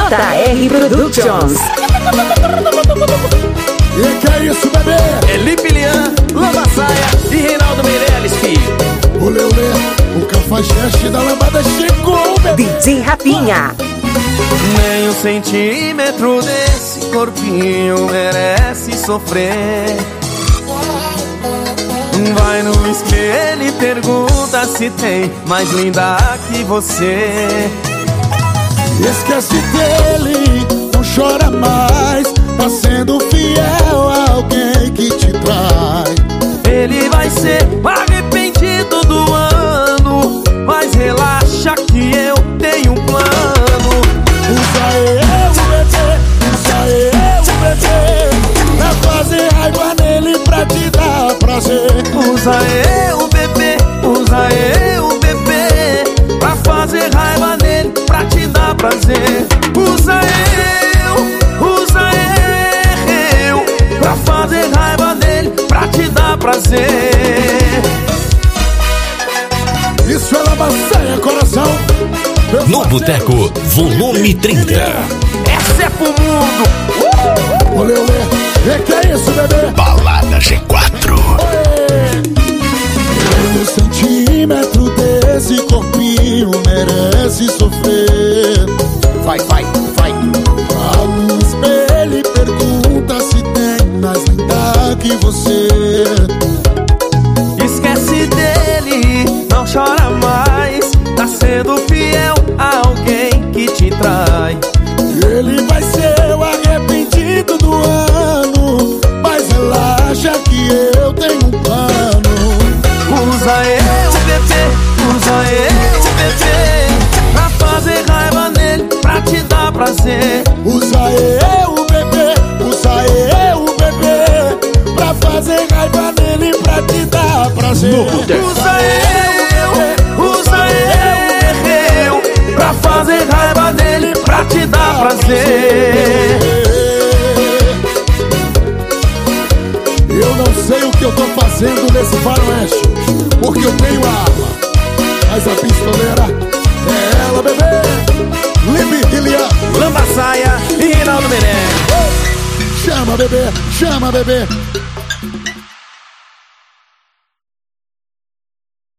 JR Productions. E que é isso, bebê? É Lipe Lian, Lamba Saia e Reinaldo Meirelles, filho. Olê, olê, o cafajeste da lambada chegou, bebê. DJ Rafinha. Nem um centímetro desse corpinho merece sofrer. Vai no espelho e pergunta se tem mais linda que você. Esquece dele, não chora mais. Tá sendo fiel a alguém que te trai. Ele vai ser arrependido do ano, mas relaxa que eu tenho um plano. Usa eu, bebê, pra fazer raiva nele, pra te dar prazer. Usa eu, bebê, pra fazer raiva nele, pra te dar prazer. Usa eu, pra fazer raiva nele, pra te dar prazer. Isso é Lamba Saia, coração. No Boteco, volume 30. Essa é pro mundo. Olê, olê, e que é isso, bebê? Balada G4. Um centímetro desse corpinho merece sofrer. Vai. Vai no espelho e pergunta se tem mais linda que você. Esquece dele, não chora mais. Tá sendo fiel a alguém que te trai. Ele vai ser o arrependido do ano, mas relaxa que eu tenho um plano. Usa eu, bebê, pra fazer raiva nele, pra te dar prazer. Usa eu, bebê, pra fazer raiva nele, pra te dar prazer. Usa eu, pra fazer raiva nele, pra te dar prazer. Eu não sei o que eu tô fazendo nesse faroeste, porque eu tenho a arma, mas a pistoleira é ela, bebê. Lipe e Lian, Lamba Saia e Reinaldo Meirelles. chama, bebê.